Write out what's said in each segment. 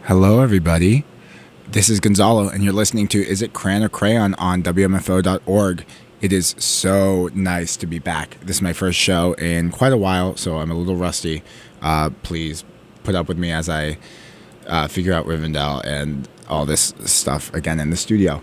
Hello, everybody. This is Gonzalo, and you're listening to Is It Crayon or Crayon on WMFO.org. It is so nice to be back. This is my first show in quite a while, so I'm a little rusty. Please put up with me as I figure out Rivendell and all this stuff again in the studio.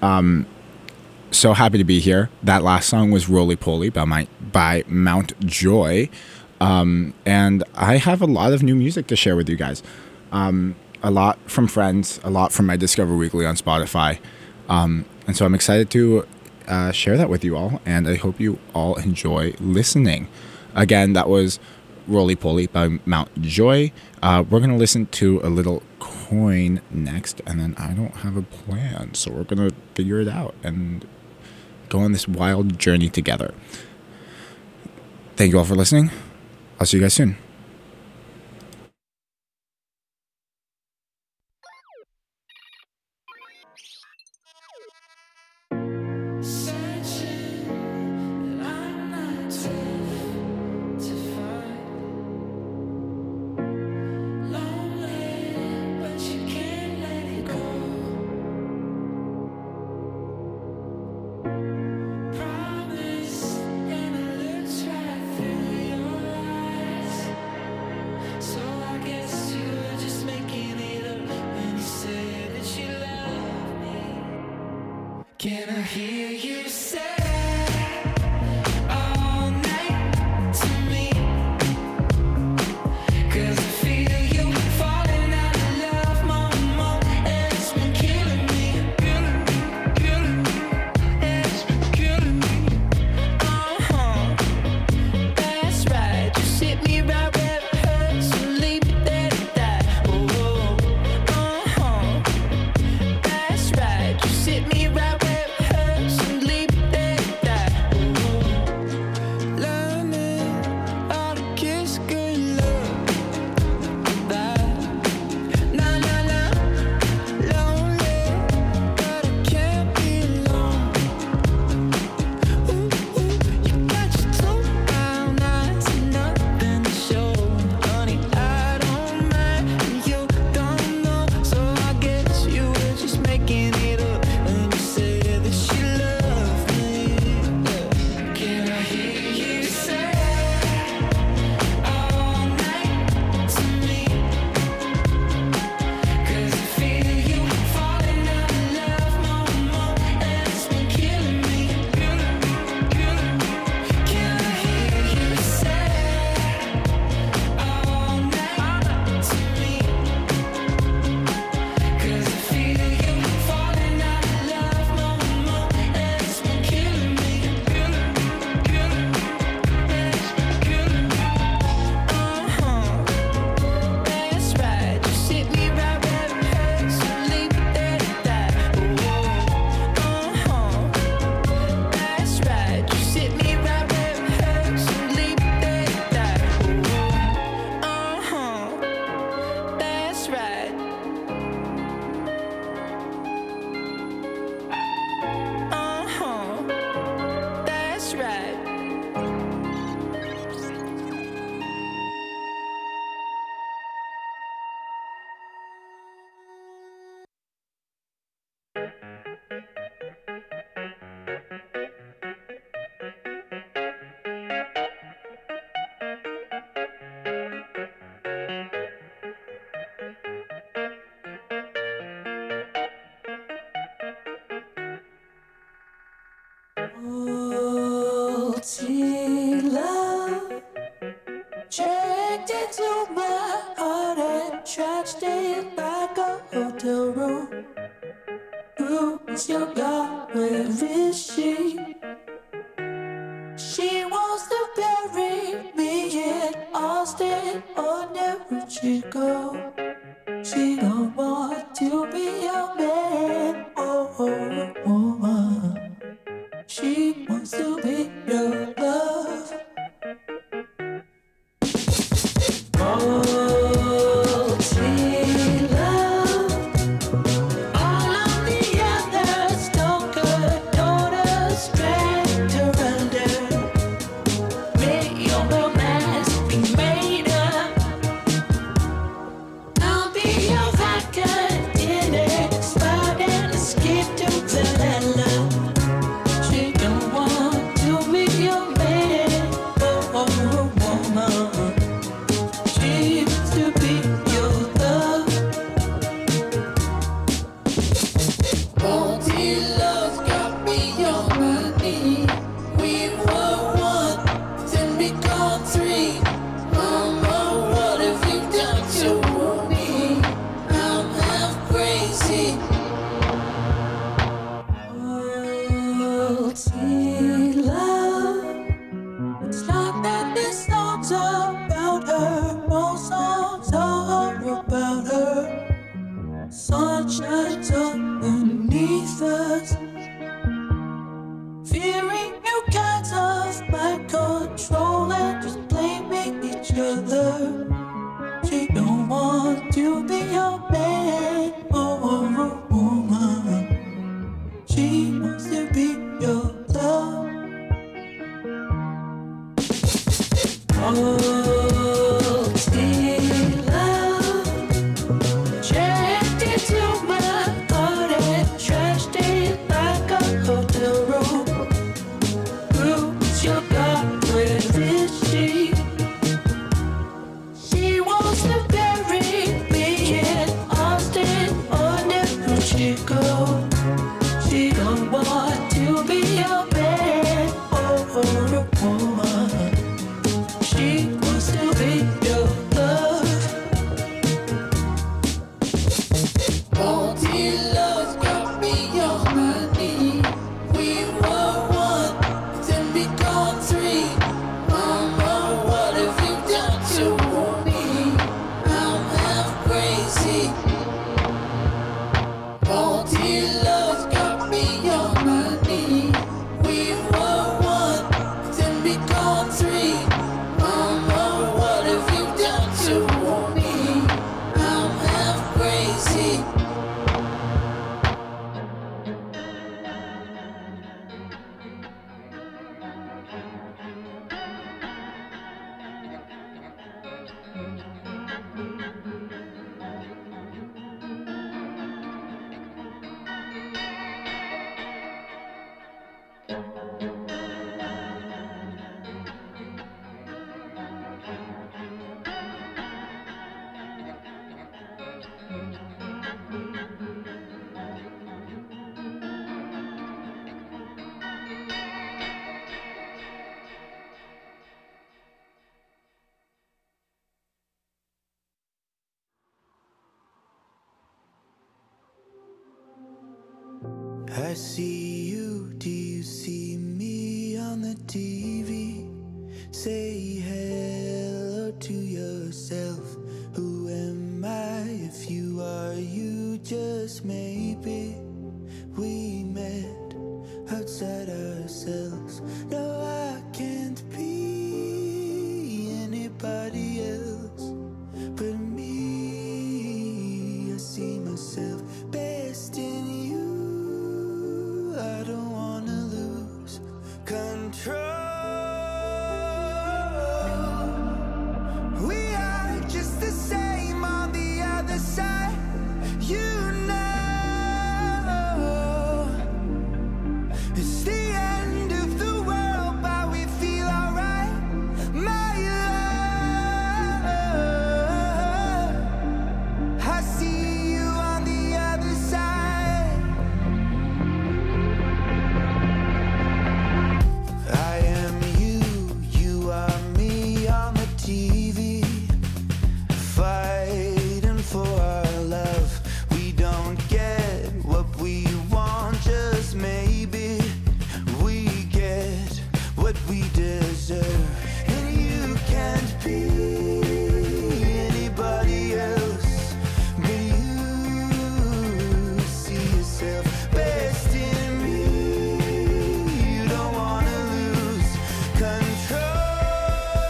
So happy to be here. That last song was Roly Poly by Mount Joy. And I have a lot of new music to share with you guys. A lot from friends, a lot from my Discover Weekly on Spotify. And so I'm excited to share that with you all, and I hope you all enjoy listening. Again, that was Roly Poly by Mount Joy. We're going to listen to a little Coin next, and then I don't have a plan, so we're going to figure it out and go on this wild journey together. Thank you all for listening. I'll see you guys soon. Can I hear you say love checked into my heart and trashed it like a hotel room. Who is your God? Where is she? She wants to bury me in Austin or New Chico. She don't want to be a man or a woman. She wants to be your love. I'll be your vacation. for me. I'm half crazy. I see you, do you see me on the TV? Say hello to yourself. Who am I if you are you? Just maybe we met outside ourselves. No, I can't be anybody else but me. I see myself best in you. I don't wanna lose control. We are just the same on the other side. You know, it's the end of the world, but we feel alright. My love, I see you on the other side. I am you, you are me on the TV, fighting for our love. We don't get what we want, just maybe we get what we deserve. And you can't be anybody else, but you see yourself best in me. You don't wanna lose control.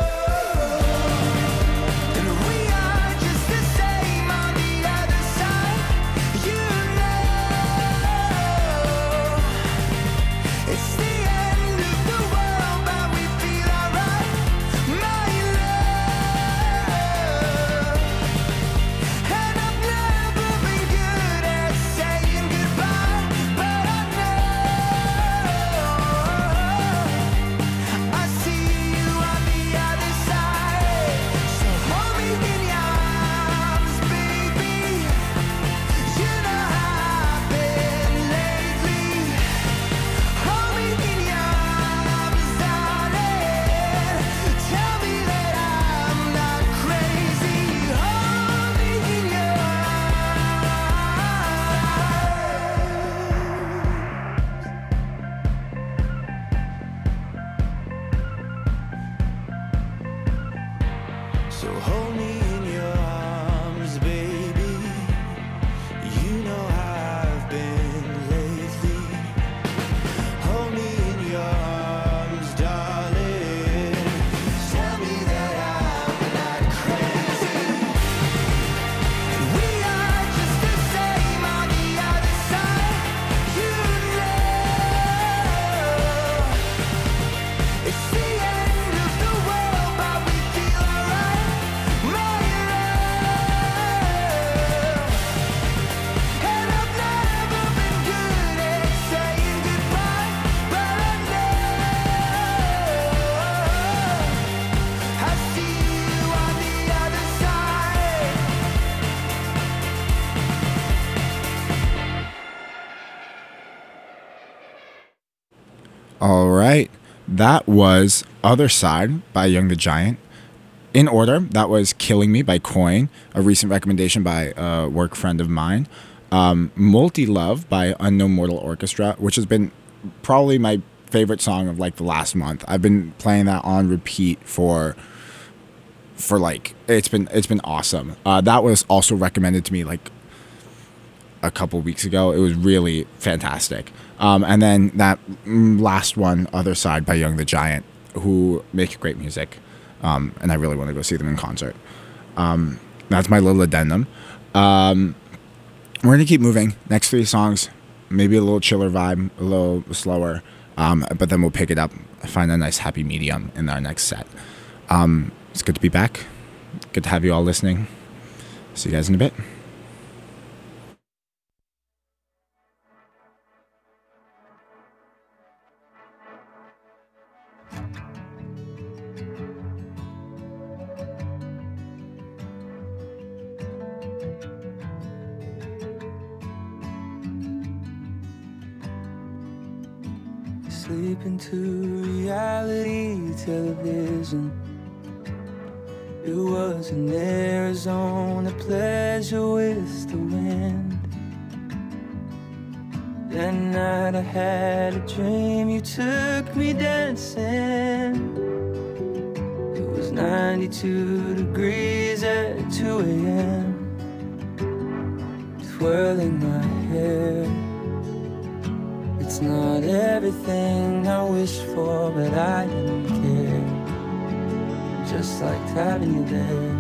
And we are just the same on the other side. You know, it's the end of the world, but we feel alright. My love, and I've never been good at saying goodbye, but I know I see you on the other side. So hold me in your arms, baby. You know how I've been lately. Hold me in your arms, darling. Tell me that I'm not crazy. Hold me in your arms. So hold me in your arms, baby. You know how I've been lately. Hold me in your arms, darling. Tell me that I'm not crazy. We are just the same on the other side. You know, it's the end of the world, but we feel alright. My love, and I've never been good at saying goodbye, but I know I see you on the other side. All right. That was Other Side by Young the Giant. In order, that was Killing Me by Coin, a recent recommendation by a work friend of mine. Multi Love by Unknown Mortal Orchestra, which has been probably my favorite song of like the last month. I've been playing that on repeat for like it's been awesome. That was also recommended to me like a couple weeks ago. It was really fantastic. And then that last one, Other Side by Young the Giant, who make great music. And I really want to go see them in concert. That's my little addendum. We're going to keep moving. Next 3 songs, maybe a little chiller vibe, a little slower, but then we'll pick it up, find a nice happy medium in our next set. It's good to be back. Good to have you all listening. See you guys in a bit. Sleep into reality television. It was in Arizona, pleasure with the wind. That night I had a dream, you took me dancing. It was 92 degrees at 2 a.m. Twirling my hair. It's not everything I wished for, but I didn't care. Just liked having you there.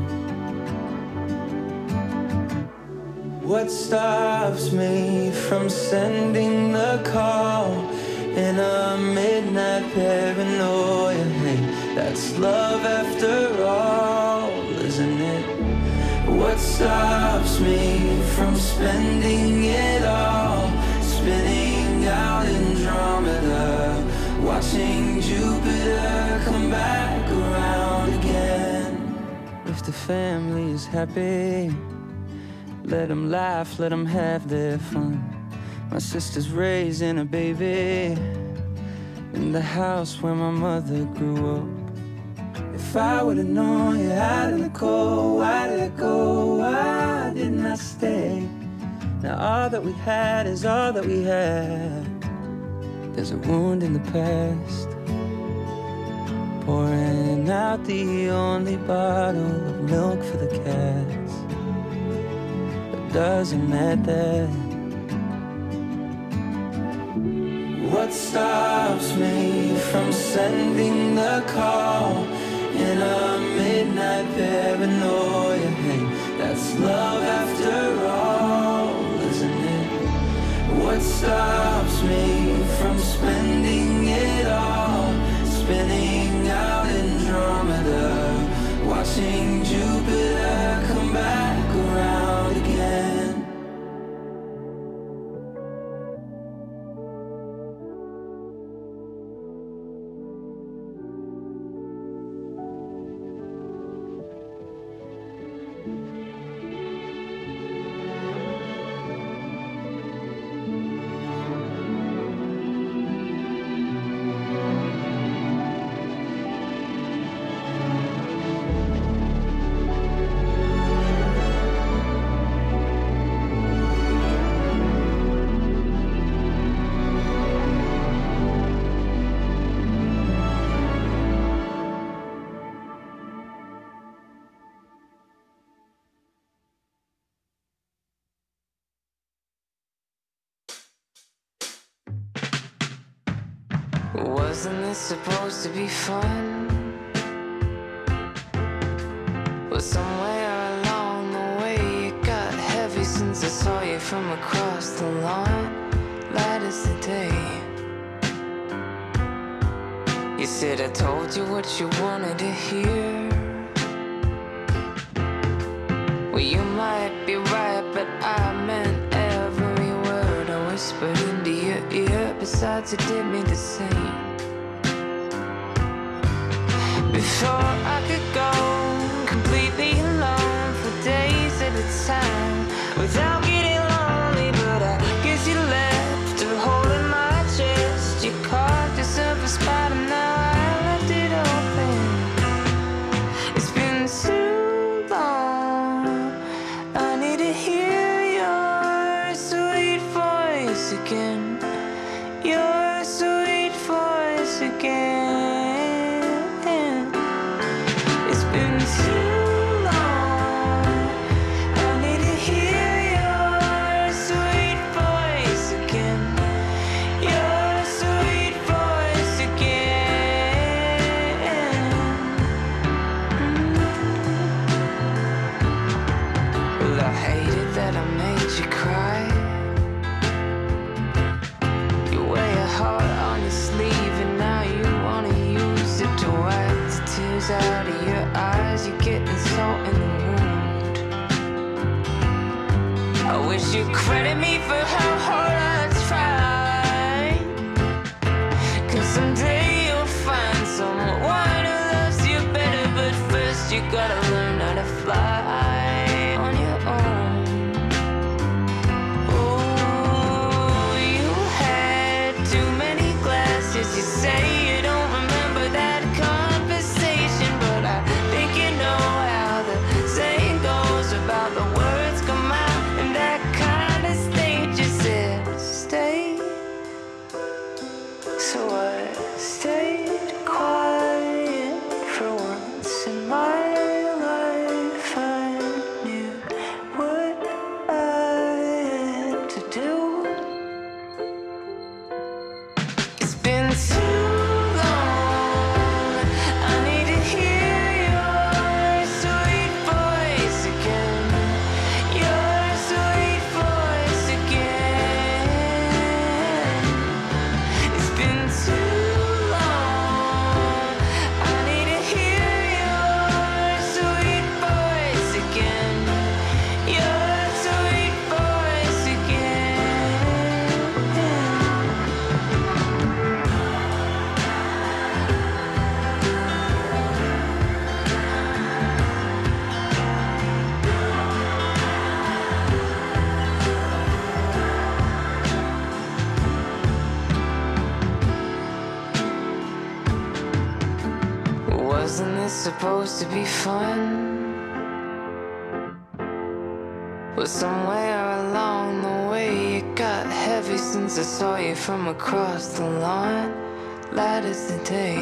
What stops me from sending the call in a midnight paranoia? Hey, that's love after all, isn't it? What stops me from spending it all, spinning out Andromeda, watching Jupiter come back around again? If the family is happy, let them laugh, let them have their fun. My sister's raising a baby in the house where my mother grew up. If I would've known you had in the cold, why did I go? Why didn't I stay? Now all that we had is all that we had. There's a wound in the past, pouring out the only bottle of milk for the cats. But doesn't matter. What stops me from sending the call in a midnight paranoia? Hey, that's love after all, isn't it? What stops me from spending it all, spinning out Andromeda, watching Jupiter come back around again? Wasn't this supposed to be fun? But somewhere along the way it got heavy since I saw you from across the lawn. Light as the day. You said I told you what you wanted to hear. Well, you might be right, but I meant every word I whispered into your ear. Besides, it did me the same. Before I could go completely alone for days at a time without getting lonely, but I guess you left a hole in my chest. You carved yourself a spot and now I left it open. It's been too long. I need to hear your sweet voice again. Your sweet voice again. It's been too long. wish you'd credit me for how hard I tried. 'Cause someday you'll find someone who loves you better, but first you gotta learn how to fly on your own. Oh, you had too many glasses. You say you don't remember that conversation, but I think you know how the saying goes about the words come out in that kind of state. You said stay, so I stayed quiet for once in my life. I knew what I had to do. It's been too long. I need to hear your sweet voice again. Your sweet voice again. It's been too long. I need to hear your sweet voice again. Your sweet voice again. Wasn't this supposed to be fun? But somewhere along the way it got heavy since I saw you from across the lawn. Light as the day.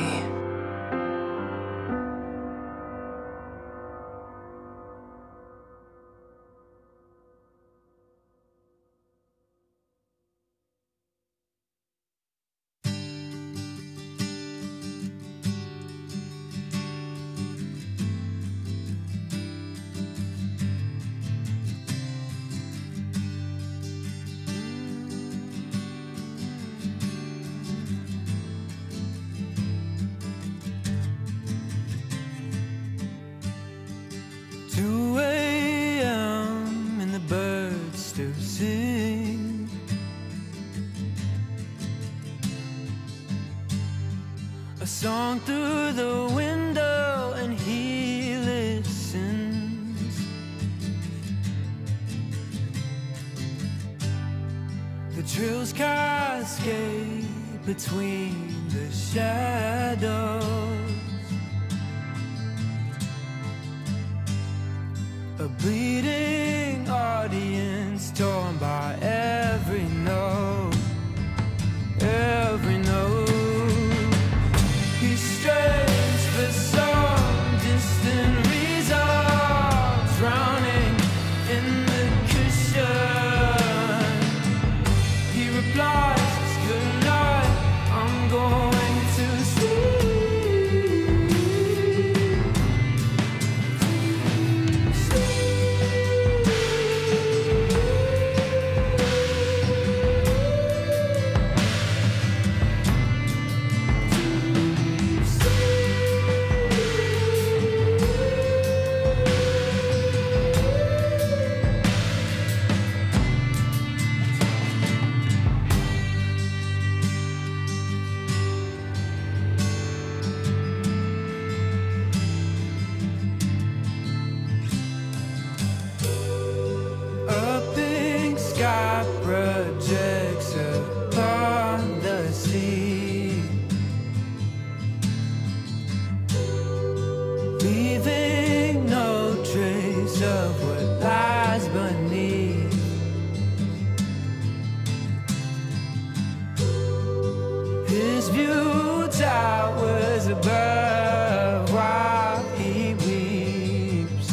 And the birds still sing. A song through the window, and he listens. The trills cascade between the shadows. A bleeding audience torn by every note, every note. He strains for some distant resolve, drowning in the cushion. He replies, good night, I'm going to sleep. Projects upon the sea, leaving no trace of what lies beneath. His view towers above while he weeps.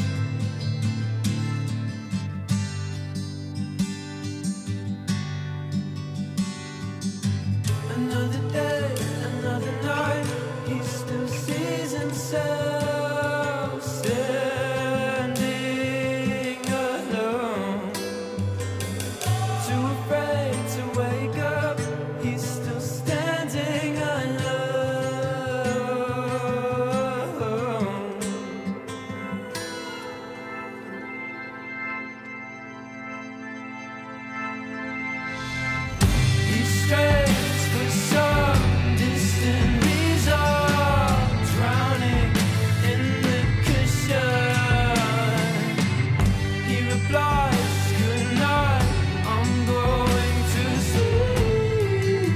blush. Good night, I'm going to sleep.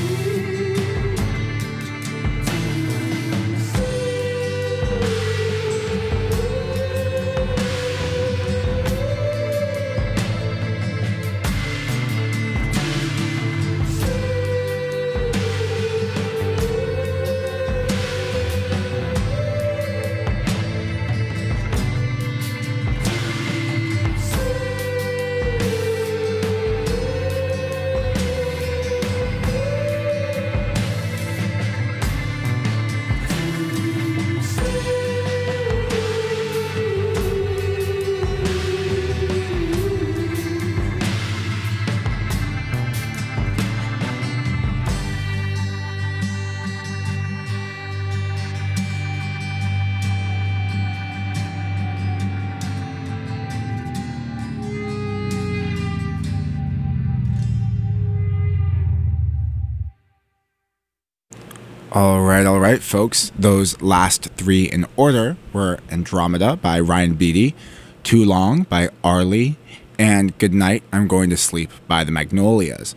All right, folks. Those last three in order were Andromeda by Ryan Beatty, Too Long by Arlie, and Good Night, I'm Going to Sleep by the Magnolias.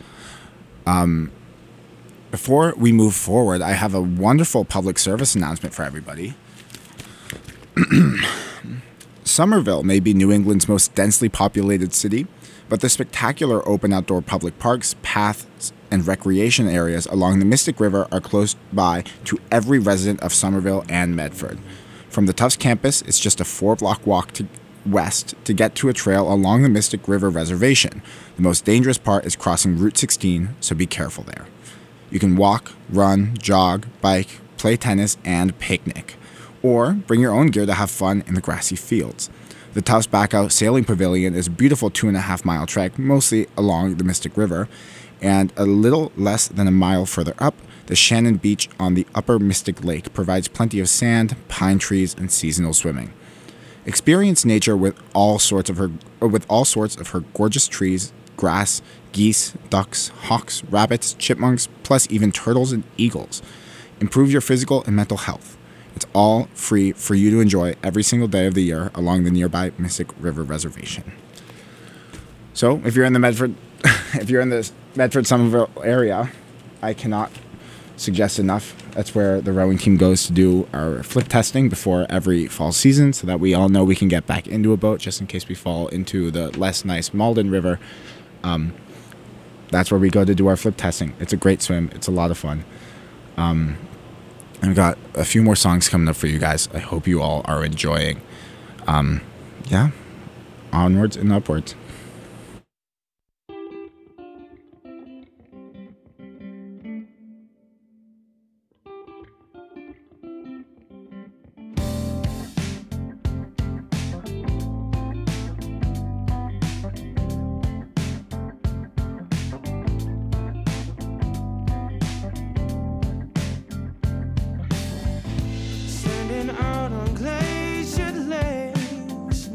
Before we move forward, I have a wonderful public service announcement for everybody. Somerville may be New England's most densely populated city, but the spectacular open outdoor public parks, paths, and recreation areas along the Mystic River are close by to every resident of Somerville and Medford. From the Tufts campus, it's just a 4-block walk to west to get to a trail along the Mystic River Reservation. The most dangerous part is crossing Route 16, so be careful there. You can walk, run, jog, bike, play tennis, and picnic. Or bring your own gear to have fun in the grassy fields. The Tufts Backout Sailing Pavilion is a beautiful 2.5-mile trek, mostly along the Mystic River, and a little less than a mile further up, the Shannon Beach on the upper Mystic Lake provides plenty of sand, pine trees, and seasonal swimming. Experience nature with all sorts of her gorgeous trees, grass, geese, ducks, hawks, rabbits, chipmunks, plus even turtles and eagles. Improve your physical and mental health. It's all free for you to enjoy every single day of the year along the nearby Mystic River Reservation. So, if you're in the Medford Somerville area, I cannot suggest enough. That's where the rowing team goes to do our flip testing before every fall season, so that we all know we can get back into a boat just in case we fall into the less nice Malden River. That's where we go to do our flip testing. It's a great swim. It's a lot of fun. I've got a few more songs coming up for you guys. I hope you all are enjoying. Yeah, onwards and upwards. Standing out on glacier lakes.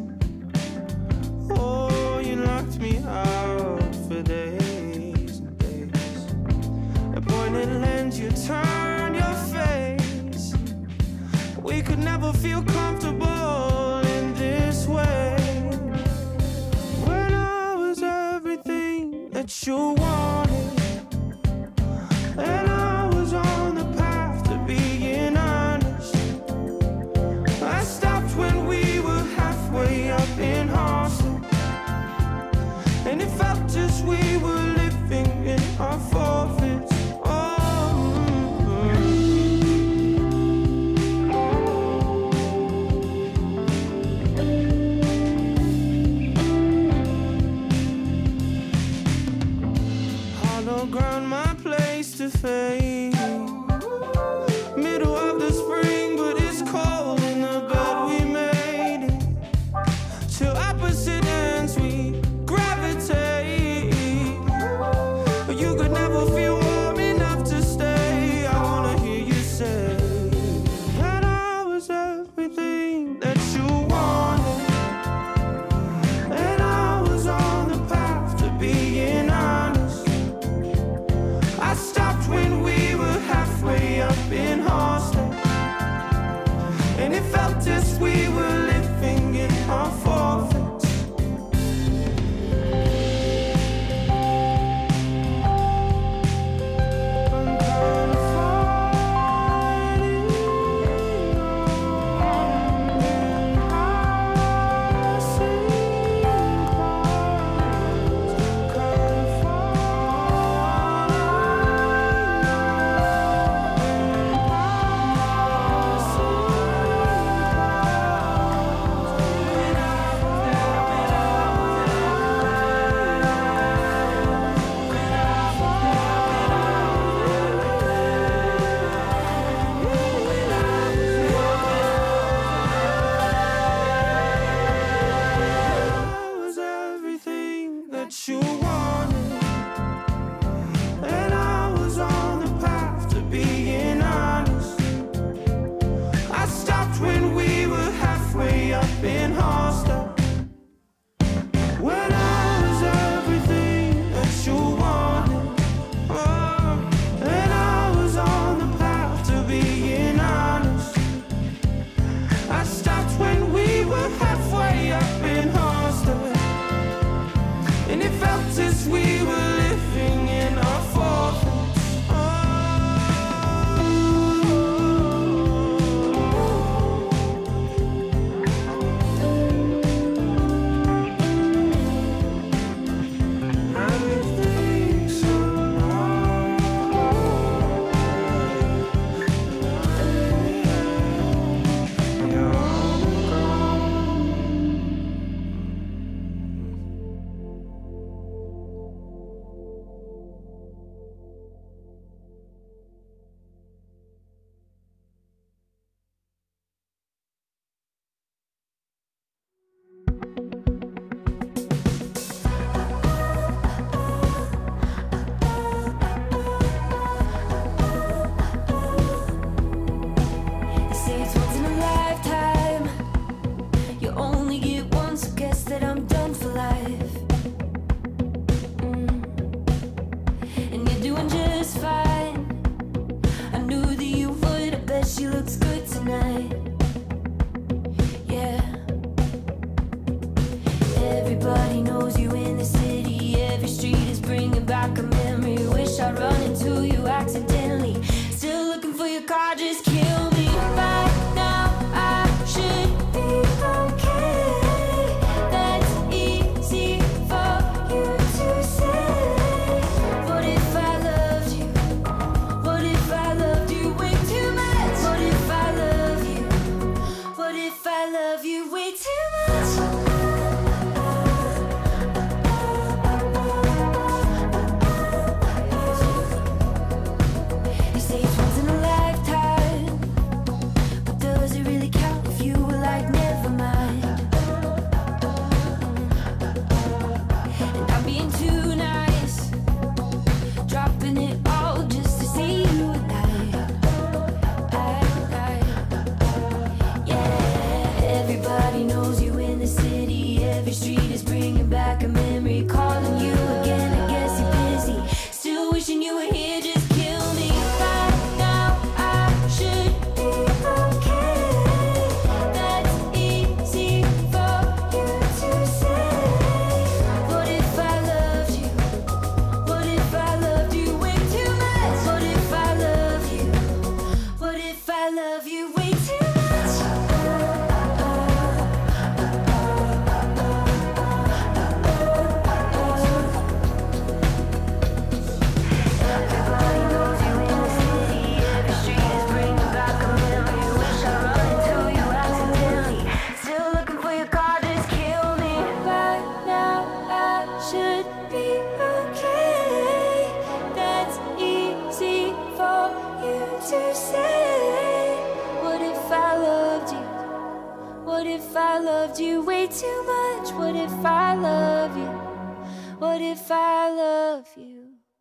Oh, you locked me out for days and days. At pointed lens, you turned your face. We could never feel comfortable in this way. When I was everything that you wanted, and I was on the path to being honest. I stopped when we were halfway up in Austin, and it felt as we were living in our forfeits. street is bringing back a memory, calling you again. I guess you're busy, still wishing you were here. Just kill me right now. I should be okay. That's easy for you to say. What if I loved you? What if I loved you way too much? What if I love you? What if I love you way too much? Everybody knows you in the city. Every street is bringing back a memory. Wish I run into you accidentally. Still looking for your car, just kill me. Right now I should be okay. That's easy for you to say. What if I loved you? What if I loved you way too much? What if I love you? What if I love you?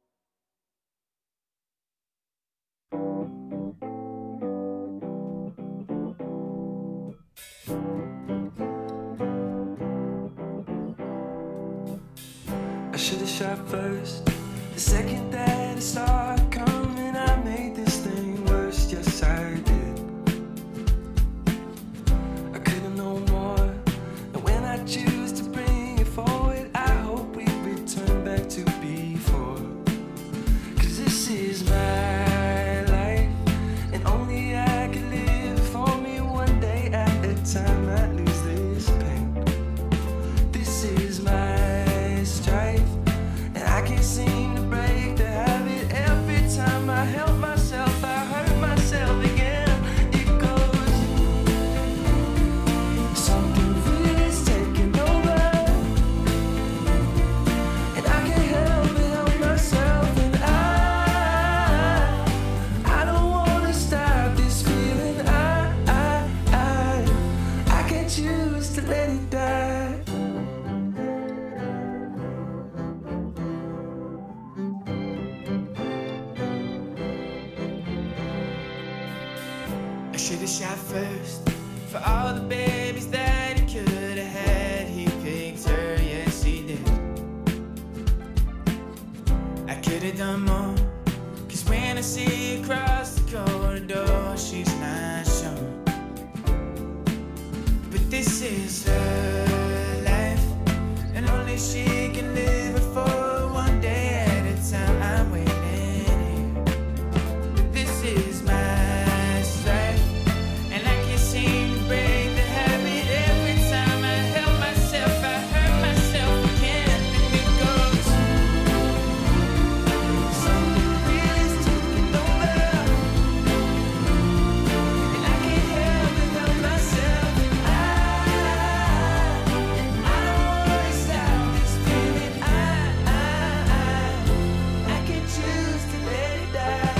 I should've shot first. The second that it started coming, I made this thing worse. Yes, I did. I could've known more. And when I choose to bring it forward, I hope we return back to before. 'Cause this is my life, and only I can live for me one day at a time. I lose this pain. This is my strife, and I can't seem to break the habit. Every time I help myself, I hurt myself again. It goes, something real is taking over, and I can't help but help myself. And I don't wanna stop this feeling. I can't choose to let it die. I should've shot first. For all the babies that he could've had, he picked her, yes he did. I could've done more, 'cause when I see her across the corridor, she's not sure. But this is her life, and only she can live it for one day at a time. I'm waiting here. This is my strife, and I can't seem to break the habit. Every time I help myself, I hurt myself again. And it goes, something real is taking over, and I can't help but help myself. And I don't wanna stop this feeling. I can choose to let it die.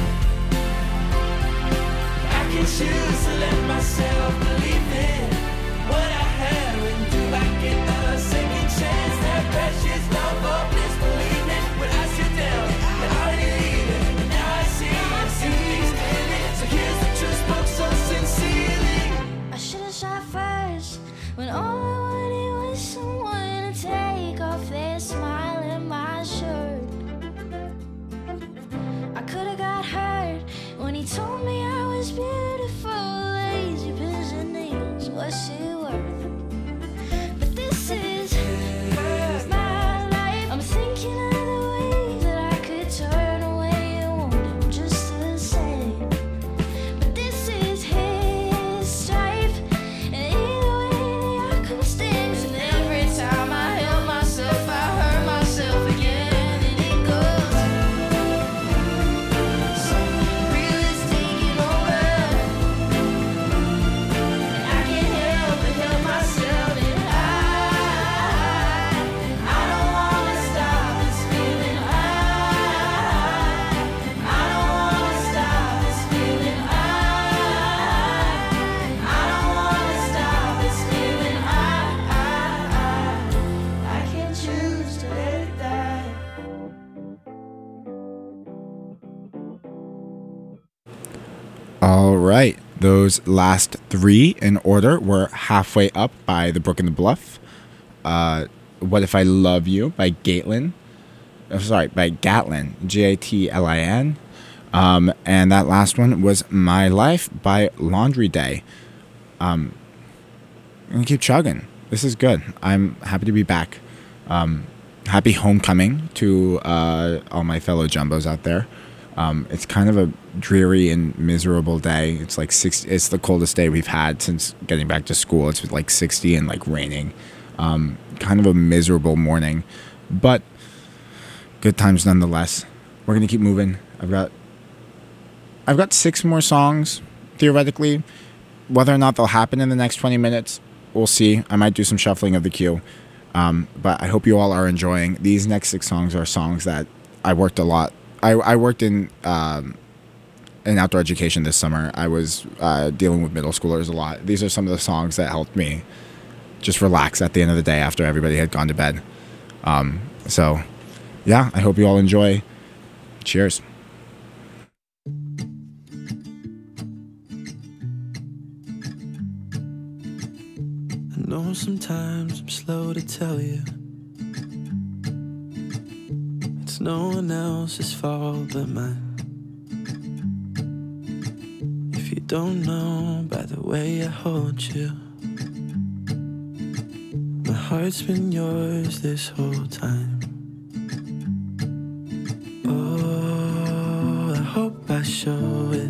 I can choose to let myself believe in what I have, and do I get a second chance? That precious love or bliss, believe me. When I sit down and already leaving, and now I see things clearly. So here's the truth, spoke so sincerely. I should've shot first, when all I wanted was someone to take off their smile in my shirt. I could've got hurt when he told me I was beautiful. Lazy pins and needles, what's it worth? But this is my life. I'm thinking of the ways that I could turn away and want him just the same. But this is his strife, and either way the outcome stings. And every time I help myself, I hurt myself again. And it goes, something real is taking over, and I can't help but help myself. And I don't wanna stop this feeling. I don't wanna stop this feeling. I don't wanna stop this feeling. I can't choose to let it die. All right. Those last three in order were Halfway Up by The Brook and the Bluff, What If I Love You by Gatlin. By Gatlin, Gatlin. And that last one was My Life by Laundry Day. I'm going to keep chugging. This is good. I'm happy to be back. Happy homecoming to all my fellow jumbos out there. It's kind of a dreary and miserable day. It's like it's the coldest day we've had since getting back to school. It's like 60 and like raining. Kind of a miserable morning, but good times nonetheless. We're gonna keep moving. I've got 6 more songs theoretically. Whether or not they'll happen in the next 20 minutes, we'll see. I might do some shuffling of the queue. But I hope you all are enjoying. These next 6 songs are songs that I worked a lot. I worked in outdoor education this summer. I was dealing with middle schoolers a lot. These are some of the songs that helped me just relax at the end of the day after everybody had gone to bed. So, yeah, I hope you all enjoy. Cheers. I know sometimes I'm slow to tell you it's no one else's fault but mine. If you don't know by the way I hold you, my heart's been yours this whole time. Oh, I hope I show it,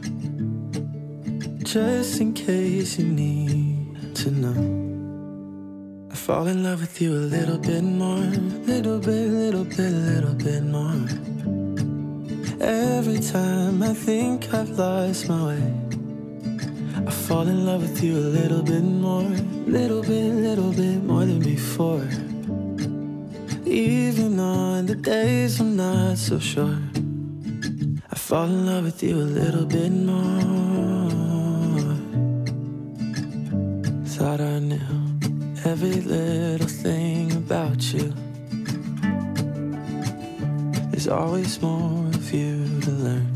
just in case you need to know. I fall in love with you a little bit more, little bit more. Every time I think I've lost my way, I fall in love with you a little bit more, little bit more than before. Even on the days I'm not so sure, I fall in love with you a little bit more. Thought I knew every little thing about you. There's always more of you to learn.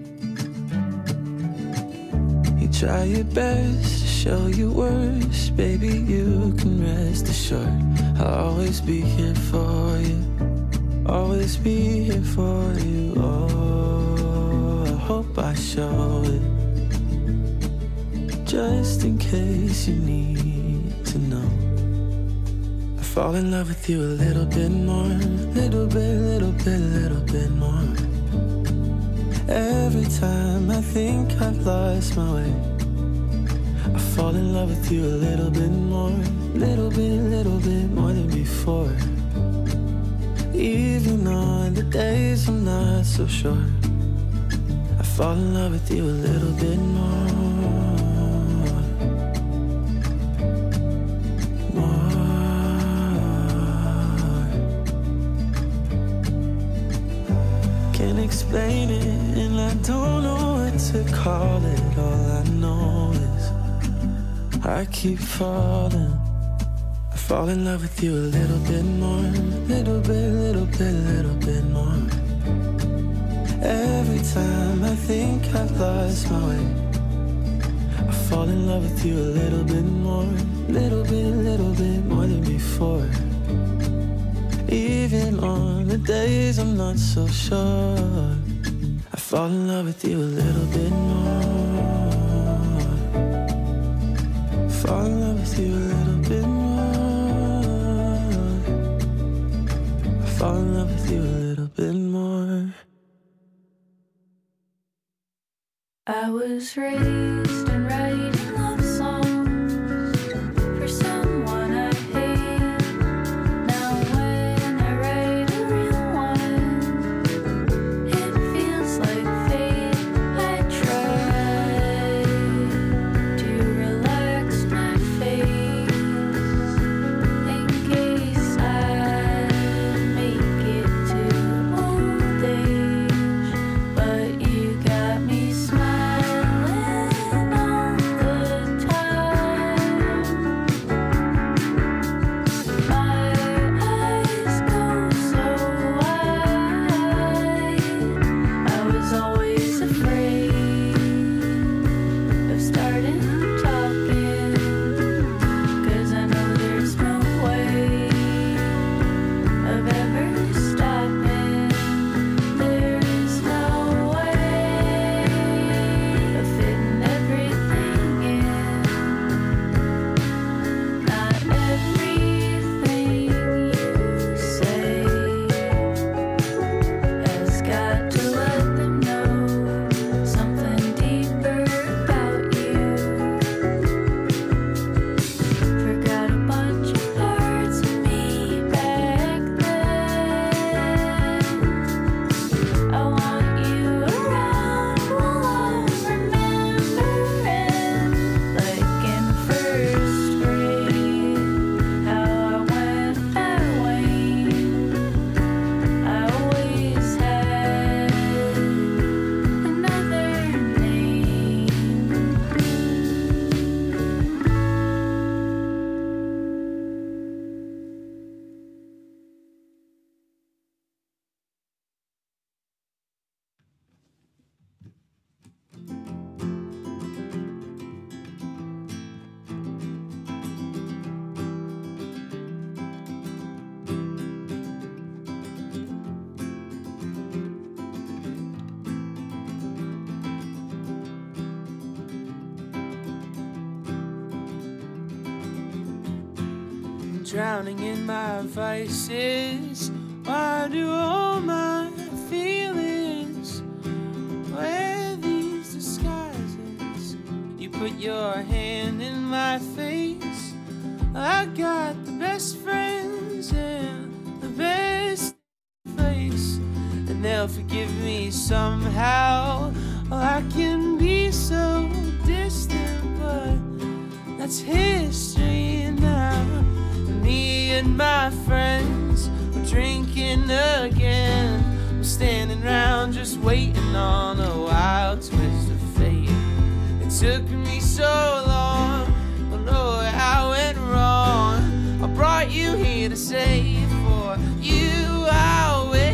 You try your best to show your worst, baby, you can rest assured I'll always be here for you, always be here for you. Oh, I hope I show it, just in case you need to know. I fall in love with you a little bit more, little bit more. Every time I think I've lost my way, I fall in love with you a little bit more, little bit more than before. Even on the days I'm not so sure, I fall in love with you a little bit more. Can't explain it and I don't know what to call it. All I know is I keep falling. I fall in love with you a little bit more, little bit more. Every time I think I've lost my way, I fall in love with you a little bit more, little bit more than before. Even on the days I'm not so sure, I fall in love with you a little bit more. Fall in love with you a little bit more. I fall in love with you a little bit more. I was raised in writing love songs for someone I hate. Now when I write a real one, it feels like fate. I try to relax my face in case I make it to old age, but you got me smiling all the drowning in my vices. Why do all my feelings wear these disguises? You put your hand in my face. I got the best friends and the best place, and they'll forgive me somehow. Oh, I can be so distant, but that's history now. Me and my friends were drinking again. We're standing around just waiting on a wild twist of fate. It took me so long, don't know how it went wrong. I brought you here to say for you I'll wait.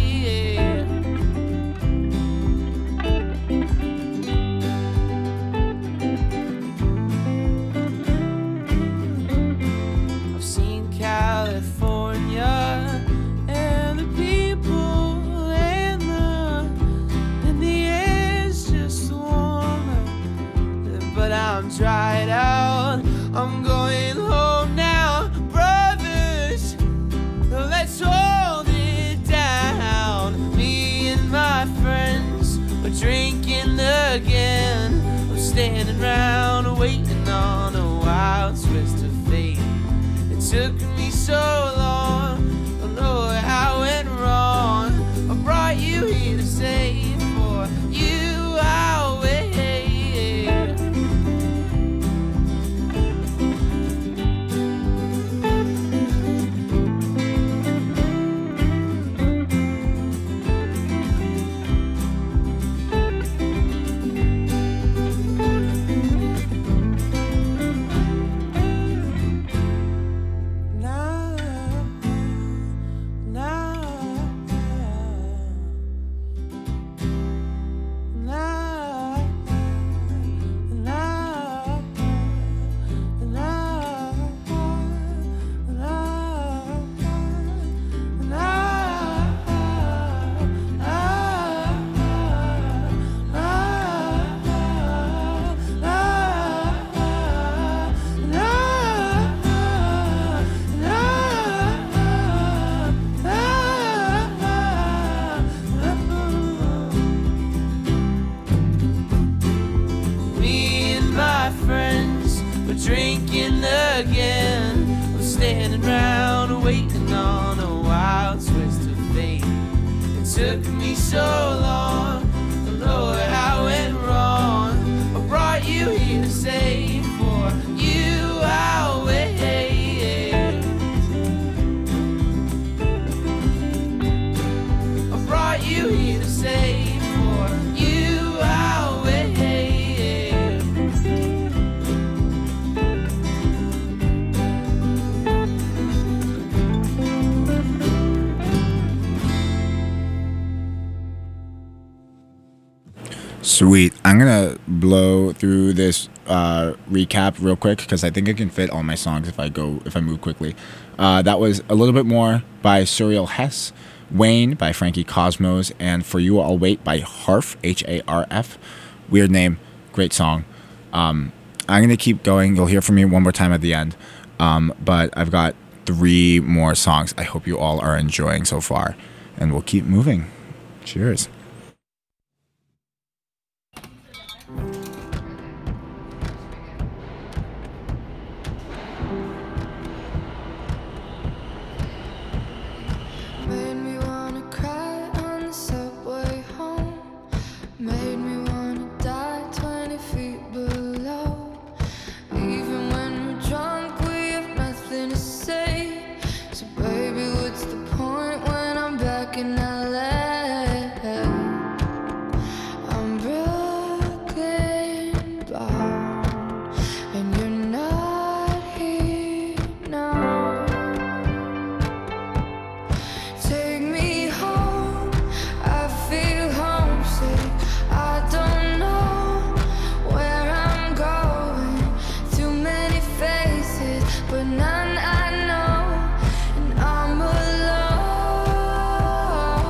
I've seen California and the people and the air's just warmer, but I'm dried out. I'm going home now, brothers. Let's hold it down. Me and my friends are drinking again. I'm standing around waiting on a wild twist of fate. It took me so long, don't know how it went wrong. I brought you here to say for you I'll wait. Drinking again, I'm standing around waiting on a wild twist of fate. It took me so long, don't know how it went wrong. I brought you here to say for you I'll wait. I brought you here to say for you I'll wait. Sweet. I'm gonna blow through this recap real quick because I think I can fit all my songs if I move quickly. That was A Little Bit More by Surreal Hess, Wayne by Frankie Cosmos, and For You I'll Wait by Harf, Harf. Weird name, great song. I'm gonna keep going. You'll hear from me one more time at the end, but I've got 3 more songs. I hope you all are enjoying so far, and we'll keep moving. Cheers. Made me wanna cry on the subway home. Made me wanna die 20 feet below. Even when we're drunk, we have nothing to say. So baby, what's the point when I'm back in LA? I'm Brooklyn bound, and you're not here now. Take me home, I feel homesick. I don't know where I'm going. Too many faces, but none I know. And I'm alone.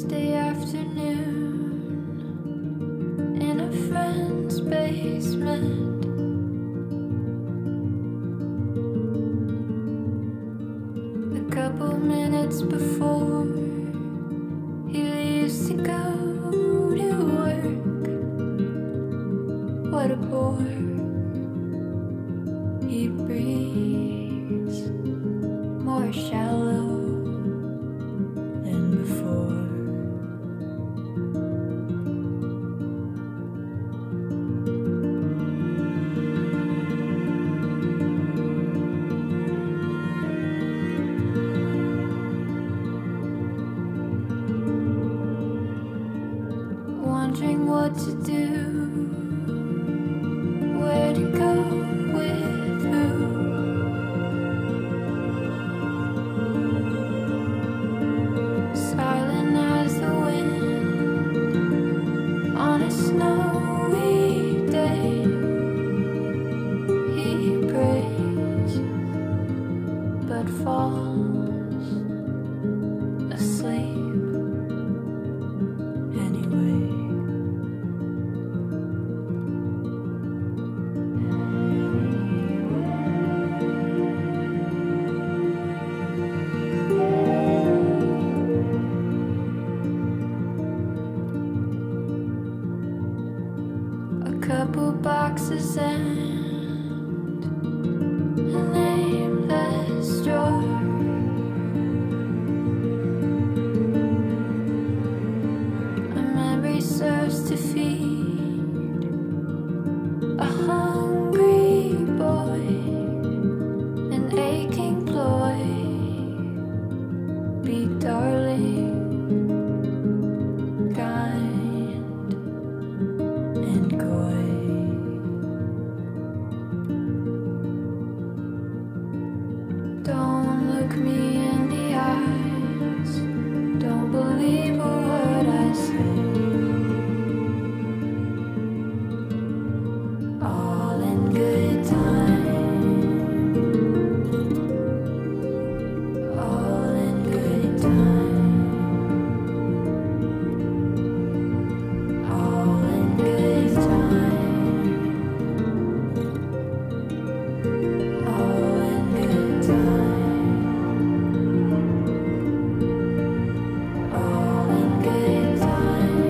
Tuesday afternoon in a friend's basement. A couple minutes before he leaves to go to work. What a bore. He breathes more shallow than before. Wondering what to do, where to go, with who. Silent as the wind on a snowy day. He prays but falls asleep anyway. A couple boxes and a nameless drawer. A memory serves to feed a hungry boy, an aching ploy. Be darling, kind and coy. Don't look me in the eyes. Don't believe a word I say. All in good time. All in good time. All in good time. All in good time. All in good time.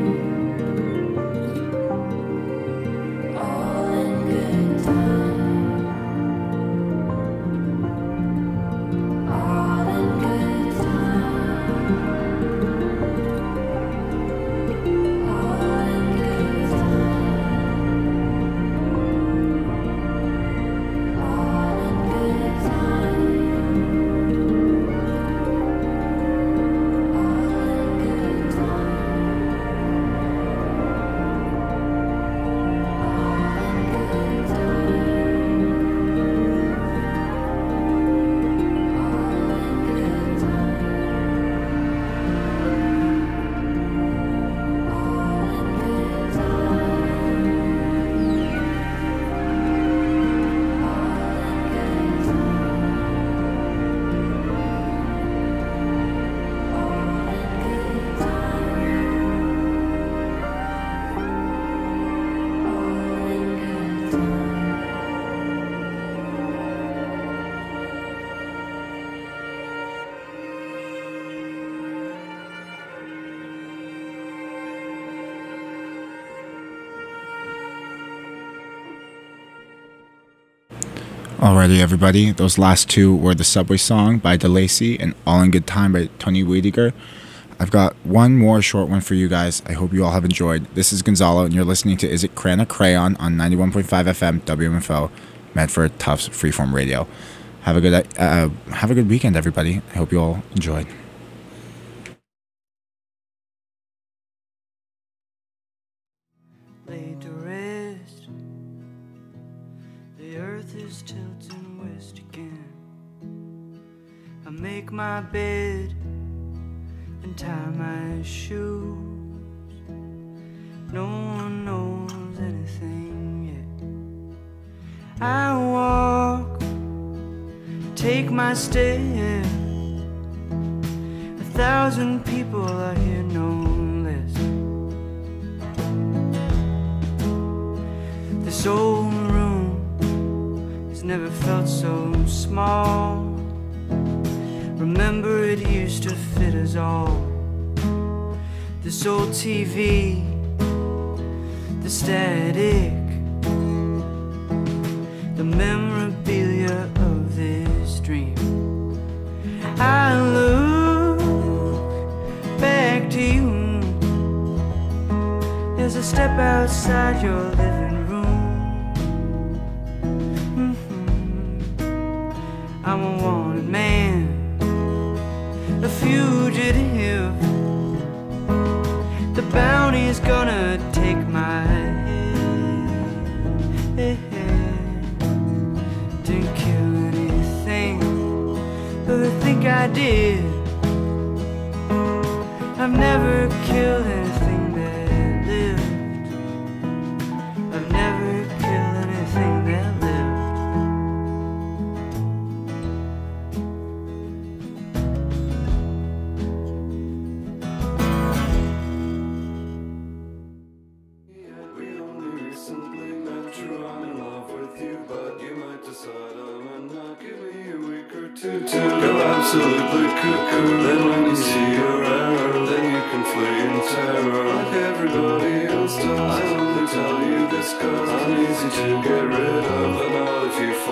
All in good time. All in good time. All in good time. All in good time. Alrighty, everybody. Those last two were the Subway Song by DeLacy and All in Good Time by Tony Weidiger. I've got one more short one for you guys. I hope you all have enjoyed. This is Gonzalo, and you're listening to Is It Crayon or Crayon on 91.5 FM WMFO, Medford Tufts Freeform Radio. Have a good weekend, everybody. I hope you all enjoyed. Laid to rest, the earth is tilting west again. I make my bed and tie my shoes. No one knows anything yet. I walk, take my step. 1,000 people are here soul in the room has never felt so small. Remember it used to fit us all. This old TV, the static, the memorabilia of this dream. I look back to you as I step outside your living room. I'm a wanted man, a fugitive. The bounty's gonna take my head. Didn't kill anything, but I think I did. I've never killed anything that lived. I've never killed anything that lived. We only recently met. True, I'm in love with you, but you might decide I'm not. Give me a week or two to go absolutely cuckoo. Then when you see you around, then you can flee in terror like everybody else does. I only tell you this 'cause I'm easy to get rid of, but not if you fall.